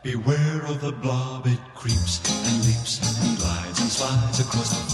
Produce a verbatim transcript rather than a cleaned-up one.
Beware of the blob, it creeps and leaps and glides and slides across the